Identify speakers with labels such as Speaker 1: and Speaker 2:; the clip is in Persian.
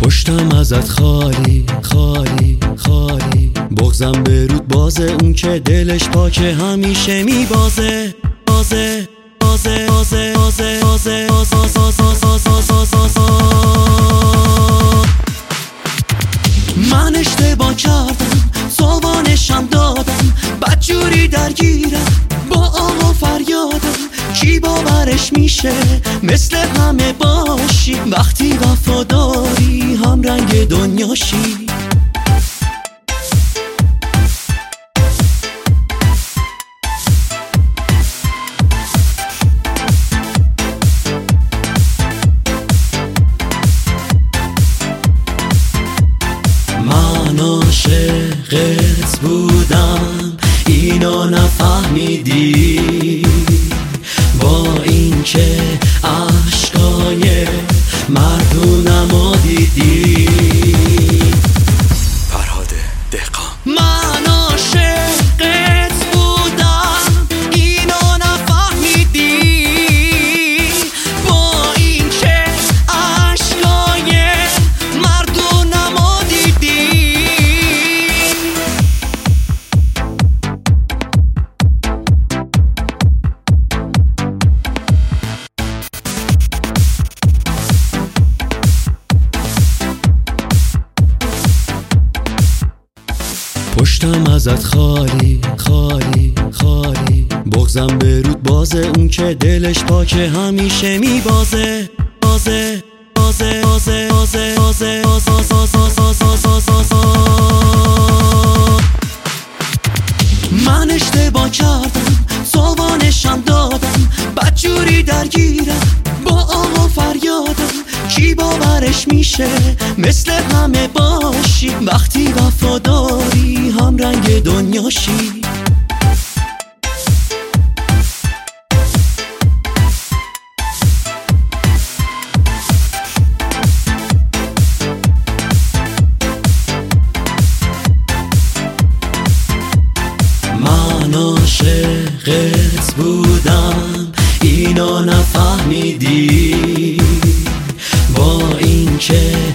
Speaker 1: پشتم ازت خالی خالی خالی، بغضم به رود بازه، اون که دلش پاکه همیشه میبازه بازه بازه بازه بازه بازه من اشتباه کردم، صابانشم دادم، بدجوری درگیرم با آه و فریادم. کی باورش میشه مثل همه باشی، وقتی وفاداری هم رنگ دنیاشی. من عاشقت بودم اینو نفهمیدی، با این که عشقای مردونمو دیدی. فرهاد دهقان. من عاشقت بودم اینو نفهمیدی، با این که عشقای مردونمو دیدی. پشتم ازت خالی خالی خالی، بغضم به رود بازه، اون که دلش پاکه همیشه میبازه بازه بازه بازه بازه بازه من اشتباه کردم، صابانشم دادم، بدجوری درگیرم با آه و فریادم. کی باورش میشه مثل همه باشی، وقتی وفاداری هم رنگ دنیاشی. من عاشقت بودم اینو نفهمیدی، با این که